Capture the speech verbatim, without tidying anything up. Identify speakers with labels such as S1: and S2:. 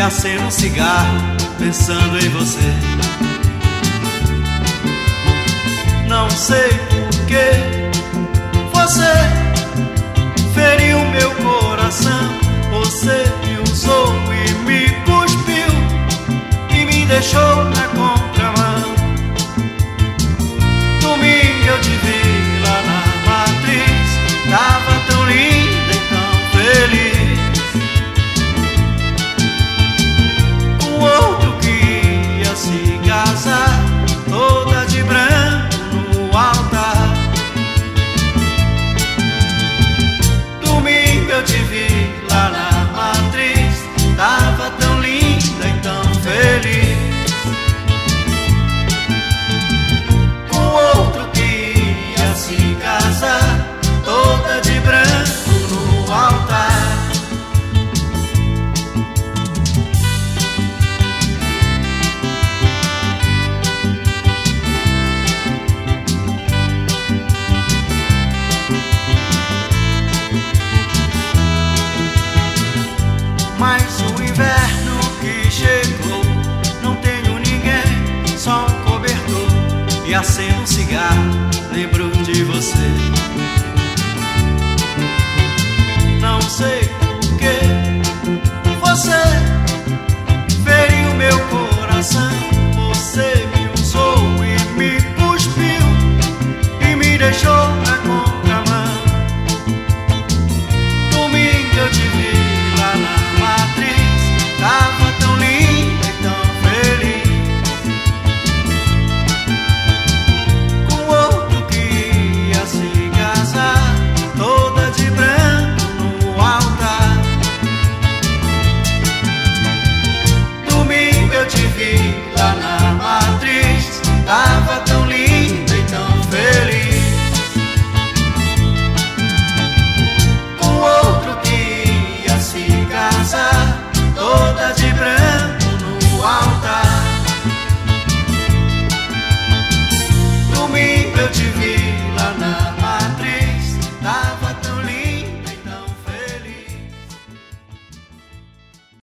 S1: acendo um cigarro pensando em você. Não sei por que você feriu meu coração. Você me usou e me cuspiu e me deixou na contramão. Domingo eu te vi lá na matriz, tava tão linda e tão feliz. Com outro que ia se casar, toda de branco no altar. Domingo eu te vi lá na matriz, tava tão linda e tão feliz. Com outro que ia se casar, toda de branco no altar. Mas o inverno que chegou, não tenho ninguém, só um cobertor. E acendo um cigarro, lembro de você. Não sei por que você feriu meu coração. Você me usou e me cuspiu e me deixou na contramão. Domingo eu te vi